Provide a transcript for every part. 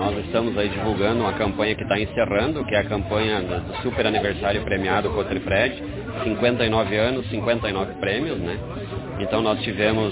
nós estamos aí divulgando uma campanha que está encerrando, que é a campanha do super aniversário premiado Cotrifred, 59 anos, 59 prêmios, né? Então nós tivemos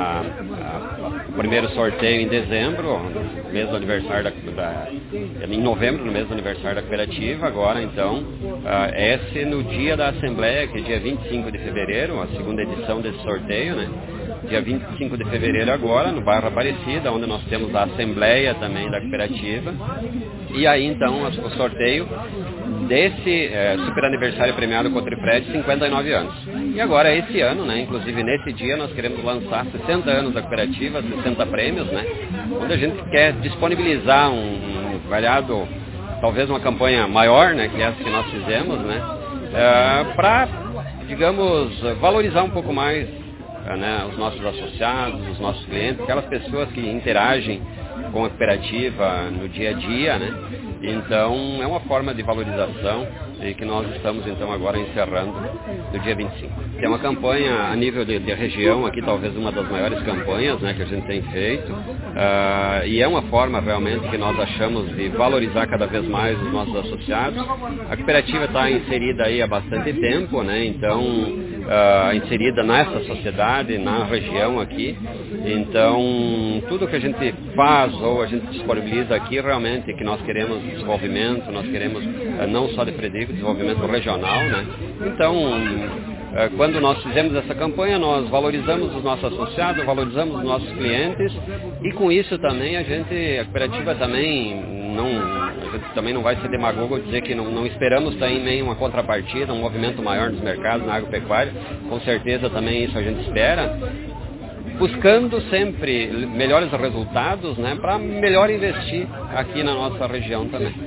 o primeiro sorteio em dezembro, mês do aniversário em novembro, no mês do aniversário da cooperativa. Agora então, esse no dia da Assembleia, que é dia 25 de fevereiro, a segunda edição desse sorteio, né? Dia 25 de fevereiro agora, no bairro Aparecida, onde nós temos a Assembleia também da cooperativa. E aí então o sorteio desse super aniversário premiado Cotrifred, 59 anos. E agora esse ano, né, inclusive nesse dia, nós queremos lançar 60 anos da cooperativa, 60 prêmios, né, onde a gente quer disponibilizar um variado, talvez uma campanha maior, né, que essa que nós fizemos, né, para, digamos, valorizar um pouco mais né, os nossos associados, os nossos clientes, aquelas pessoas que interagem com a cooperativa no dia a dia, né? Então, é uma forma de valorização e que nós estamos, então, agora encerrando no dia 25. É uma campanha a nível de região, aqui talvez uma das maiores campanhas, né, que a gente tem feito, e é uma forma realmente que nós achamos de valorizar cada vez mais os nossos associados. A cooperativa está inserida aí há bastante tempo, né, então, inserida nessa sociedade, na região aqui. Então, tudo que a gente faz ou a gente disponibiliza aqui realmente que nós queremos desenvolvimento, nós queremos não só de Frederico, desenvolvimento regional, né? Então, quando nós fizemos essa campanha, nós valorizamos os nossos associados, valorizamos os nossos clientes e com isso também a cooperativa também não vai ser demagogo dizer que não esperamos também uma contrapartida, um movimento maior nos mercados, na agropecuária. Com certeza também isso a gente espera, buscando sempre melhores resultados, né, para melhor investir aqui na nossa região também.